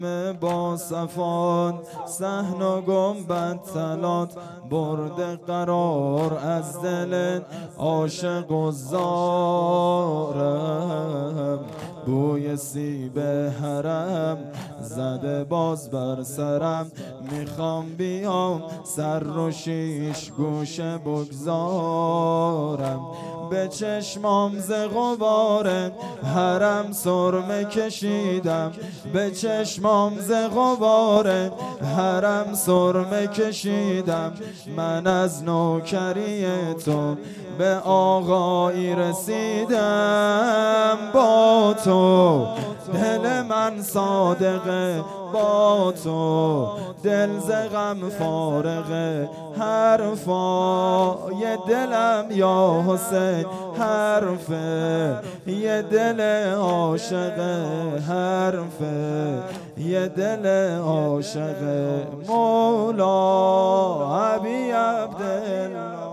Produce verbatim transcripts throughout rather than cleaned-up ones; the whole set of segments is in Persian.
با صفان صحن و گنبد طلات برده قرار از دل عاشق و زارم. بوی سیب حرم زده باز بر سرم، میخوام بیام سر رو شیش گوشه بگذارم. به چشمام ز غبار حرم سرمه کشیدم، به چشمام ز غبار حرم سرمه کشیدم. من از نوکری تو به آقایی رسیدم، با تو دل من صادقه، با تو دل ز غم فارغه. حرفای دلم یا حسین حرفه یه دل عاشقه، حرفه یه دل عاشقه. مولا ابی عبدالله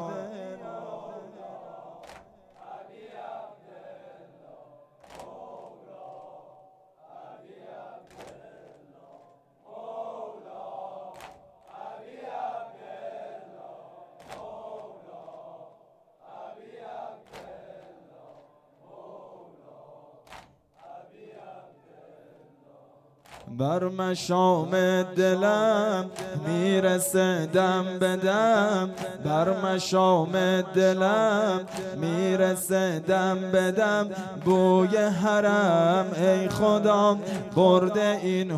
بر مشام دلم میرسه دم بدم، بر مشام دلم میرسه دم بدم. بوی حرم ای خدا برده این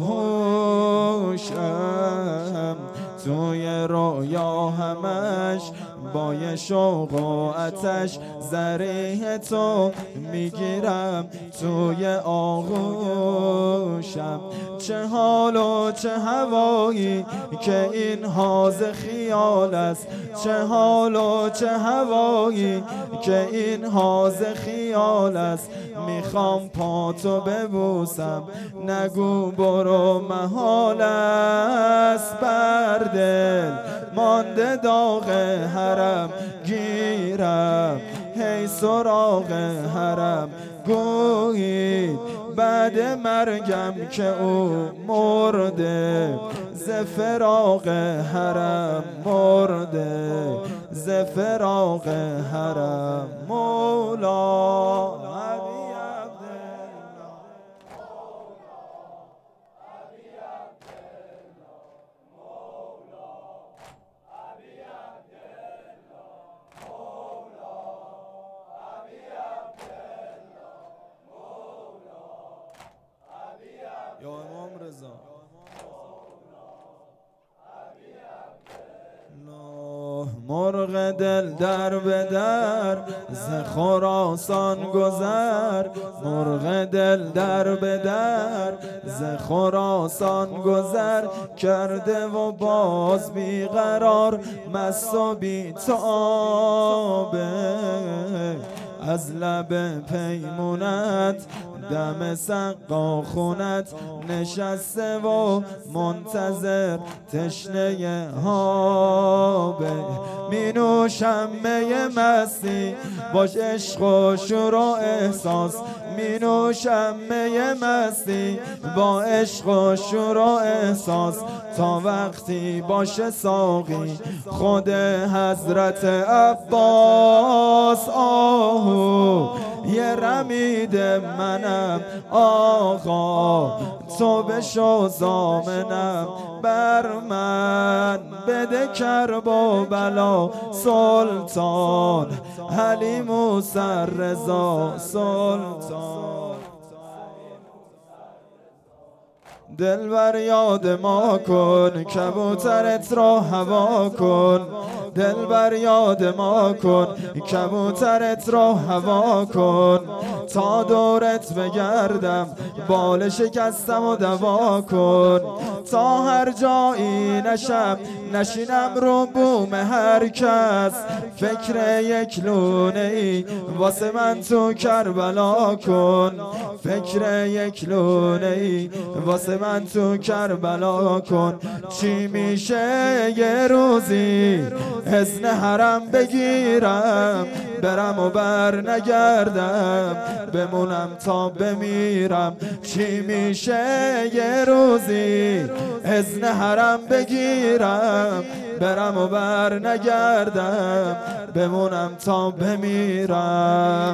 هوشم، توی رویا همش با یه شوق و آتش ذریح تو میگیرم توی آغوشم. چه حال و چه هوایی که این حاز خیال است، چه حال و چه هوایی که این حاز خیال است. میخوام پاتو ببوسم نگو برو محال است، بر دل مانده داغ حرم گیرم هی سراغ حرم. گویی بعد مرگم که او مرده ز فراق حرم، مرده ز فراق حرم. مولا یا امام رضا مرغ دل در به در ز خراسان گذر، مرغ دل در به در ز خراسان گذر کرده و باز بیقرار مست و بی‌تابه. از لب پیمونت دم سقا خونت نشسته و منتظر تشنه هابه. می نوشم می مستی باش عشق و شور و احساس، می نوشم می مستی با عشق و شور و احساس. تا وقتی باشه ساقی خود حضرت عباس، آهو یه رمید منم آقا تو بشو ضامنم. بر من بده کرب و بلا سلطان علی موسی رضا سلطان. دلبر یاد ما کن کبوترت را هوا کن، دلبر یاد ما کن کبوترت را هوا کن. تا دورت بگردم بال شکستم و دوا کن، تا هر جایی نشم نشینم رو بوم هر کس. فکر یک لونه ای واسه من تو کربلا کن، فکر یک لونه ای واسه من تو کربلا کن. چی میشه یه روزی اذن حرم بگیرم، برم و بر نگردم، بمونم تا بمیرم. چی میشه یه روزی اذن حرم بگیرم، برم و بر نگردم، بمونم تا بمیرم.